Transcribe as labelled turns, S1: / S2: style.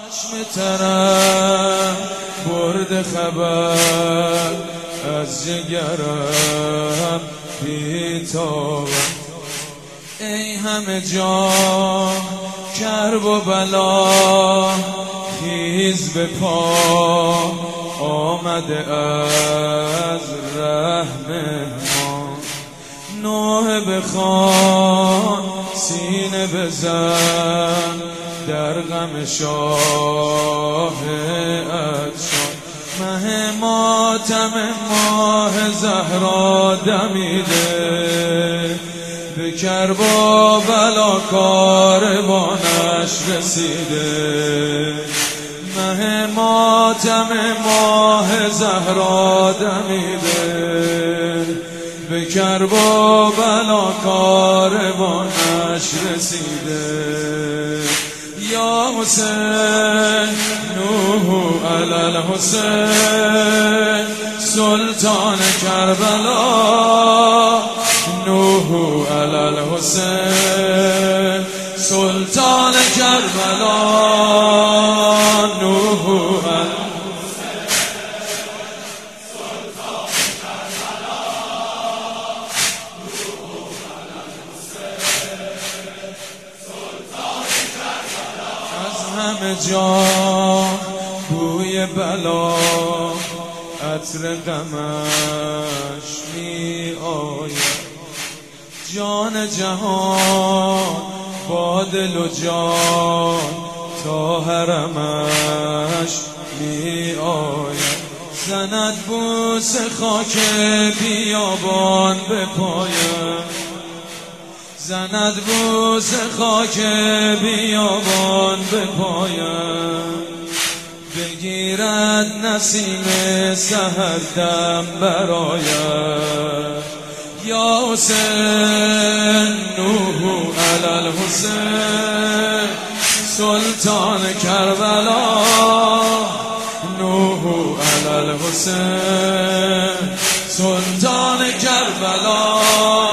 S1: چشم ترم برد خبر از جگرم بی‌تاب. ای همه جا کرب و بلا خیز به پا آمده از رحم ما. نوحه بخوان سینه بزن در غم شاه عطشان. مه ماتم ماه زهرا دمیده به کرب و بلا کاروانش رسیده. مه ماتم ماه زهرا دمیده به کرب و بلا کاروانش رسیده. یا حسین نوح علی الحسین سلطان کربلا. نوح علی الحسین سلطان کربلا. نوح علی همه جا بوی بلا عطر غمش می آید. جان جهان با دل و جان تا حرمش می آید. زند بوس خاک بیابان به پایم. زند بوس خاک بیابان به پایم. بگیرد نسیم سحر دم برایم. یا حسین نوح علی الحسین سلطان کربلا. نوح علی الحسین سلطان کربلا.